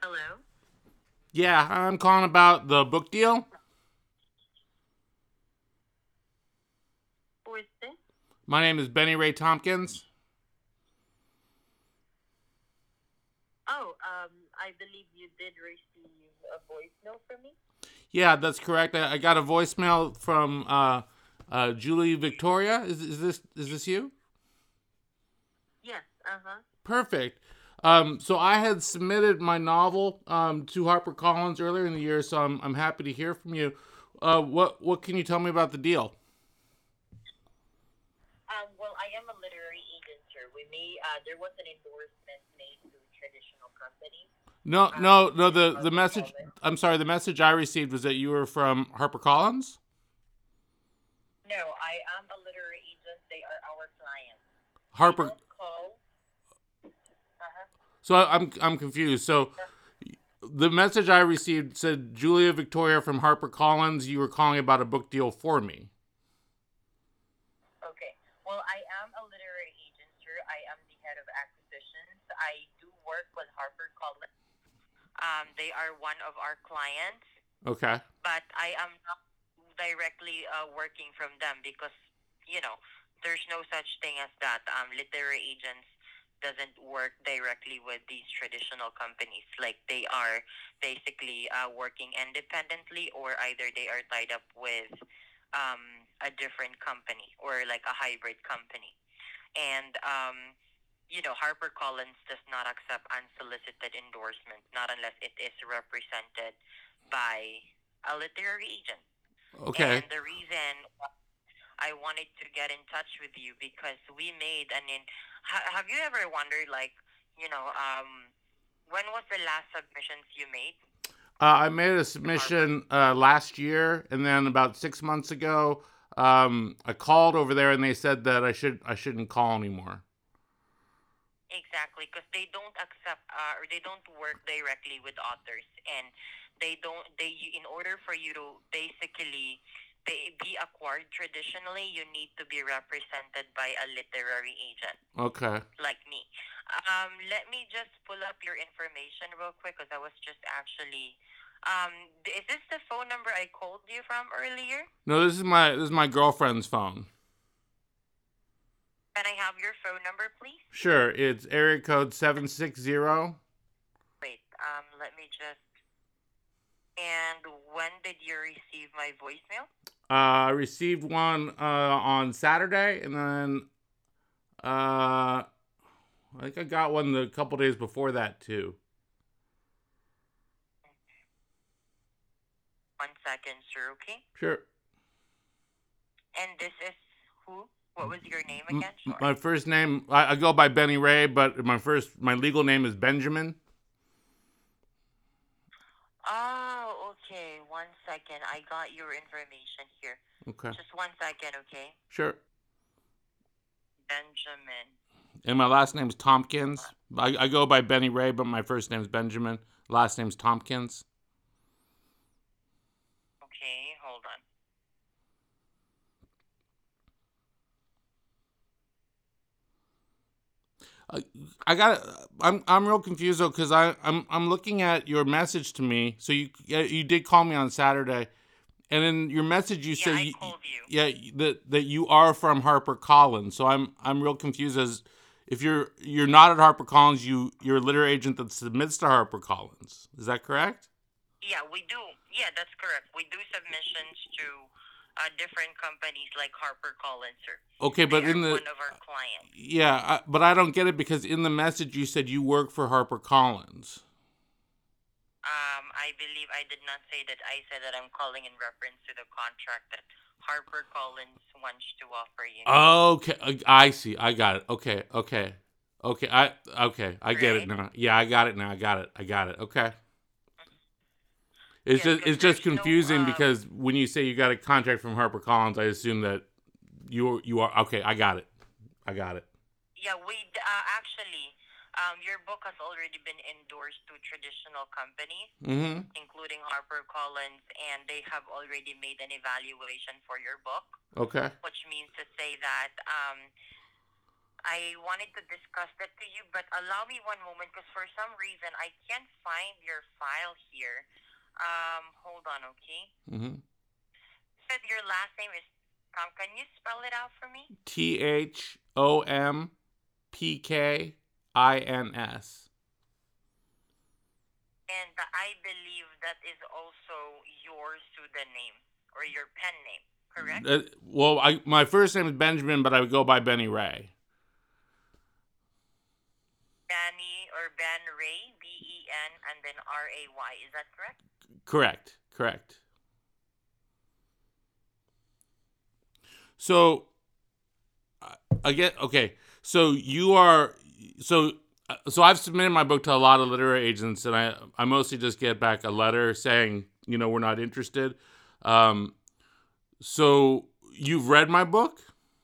Hello? Yeah, I'm calling about the book deal. Who is this? My name is Benny Ray Tompkins. I believe you did receive a voice note from me. Yeah, that's correct. I got a voicemail from Julie Victoria. Is this you? Yes, uh-huh. Perfect. So I had submitted my novel to HarperCollins earlier in the year, so I'm happy to hear from you. What can you tell me about the deal? Well, I am a literary agent, sir. There was an endorsement made to traditional companies, No, no, no. including The message. HarperCollins. I'm sorry. The message I received was that you were from HarperCollins. No, I am a literary agent. They are our clients. They Harper. don't call. Uh-huh. So I'm confused. So the message I received said Julia Victoria from HarperCollins. You were calling about a book deal for me. Okay. Well, I am a literary agent, sir. I am the head of acquisitions. I do work with HarperCollins. They are one of our clients, Okay. but I am not directly working from them because, you know, there's no such thing as that. Literary agents doesn't work directly with these traditional companies. Like they are basically working independently, or either they are tied up with a different company or like a hybrid company. And HarperCollins does not accept unsolicited endorsement, not unless it is represented by a literary agent. Okay. And the reason I wanted to get in touch with you because we made have you ever wondered, like, you know, when was the last submissions you made I made a to Harper? submission last year, and then about 6 months ago, I called over there, and they said that I shouldn't call anymore. Exactly, because they don't accept or they don't work directly with authors, and in order for you to basically be acquired traditionally, you need to be represented by a literary agent Okay. like me. Let me just pull up your information real quick because I was just actually. Is this the phone number I called you from earlier? No, this is my girlfriend's phone. Can I have your phone number, please? Sure, it's area code 760. Wait. Let me just. And when did you receive my voicemail? I received one on Saturday, and then I think I got one a couple days before that too. 1 second, sir. Okay. Sure. And this is who? What was your name again? My Sorry. first name, I go by Benny Ray, but my legal name is Benjamin. Oh, okay. 1 second. I got your information here. Okay. Just 1 second, okay? Sure. Benjamin. And my last name is Tompkins. I go by Benny Ray, but my first name is Benjamin. Last name's Tompkins. Okay, hold on. I, I got. I'm real confused though because I'm looking at your message to me. So you did call me on Saturday, and in your message you Yeah, said I called you. yeah, that you are from HarperCollins. So I'm real confused as if you're not at HarperCollins, you're a literary agent that submits to HarperCollins. Is that correct? Yeah, we do. Yeah, that's correct. We do submissions to different companies like HarperCollins, sir. Okay, They but are in the one of our clients. yeah, but I don't get it because in the message you said you work for HarperCollins. I believe I did not say that. I said that I'm calling in reference to the contract that HarperCollins wants to offer you. Okay, I see. I got it. Okay, okay, okay. I get it Right? now. Yeah, I got it now. I got it. Okay. It's Yes, just because it's just there's no confusing because when you say you got a contract from HarperCollins, I assume that you are okay. I got it. I got it. Yeah, actually, your book has already been endorsed to traditional companies, Mm-hmm. including HarperCollins, and they have already made an evaluation for your book, Okay. which means to say that I wanted to discuss that to you, but allow me one moment because for some reason I can't find your file here. Hold on, okay? Mm-hmm. Said your last name is Tom. Can you spell it out for me? THOMPKINS. And I believe that is also your pseudonym or your pen name, correct? Well, my first name is Benjamin, but I would go by Benny Ray. Benny or Ben Ray, Ben and then Ray. Is that correct? Correct. So I get okay. So you are so I've submitted my book to a lot of literary agents, and I mostly just get back a letter saying we're not interested. So you've read my book?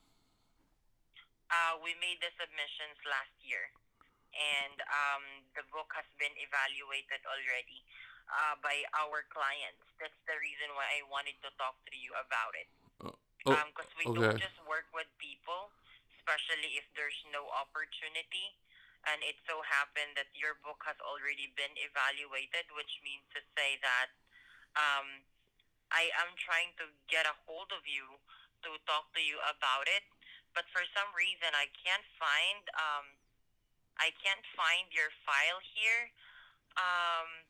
We made the submissions last year, and the book has been evaluated already by our clients. That's the reason why I wanted to talk to you about it. Because we don't Okay. just work with people, especially if there's no opportunity. And it so happened that your book has already been evaluated, which means to say that um, I am trying to get a hold of you to talk to you about it. But for some reason, I can't find your file here. Um,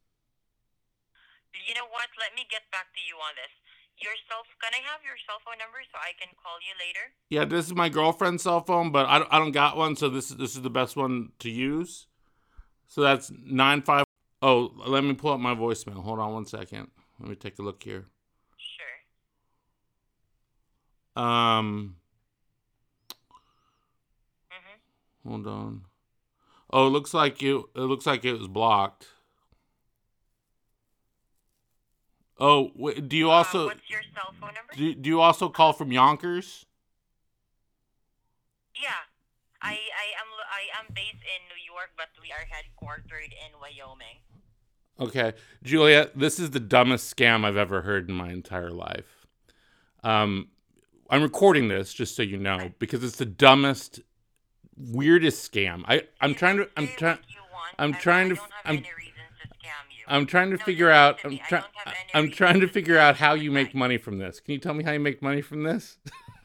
you know what? Let me get back to you on this. Can I have your cell phone number so I can call you later? Yeah, this is my girlfriend's cell phone, but I don't got one, so this is the best one to use. So that's 95. Oh, let me pull up my voicemail. Hold on one second. Let me take a look here. Sure. Um, Hold on. Oh, it looks like it was blocked. Oh, wait, do you also What's your cell phone number? do you also call from Yonkers? Yeah. I am based in New York, but we are headquartered in Wyoming. Okay, Julia, this is the dumbest scam I've ever heard in my entire life. I'm recording this just so you know because it's the dumbest, weirdest scam. I'm trying to I'm trying I'm trying to I'm trying to figure out I'm trying to figure out how you make money from this. Can you tell me how you make money from this?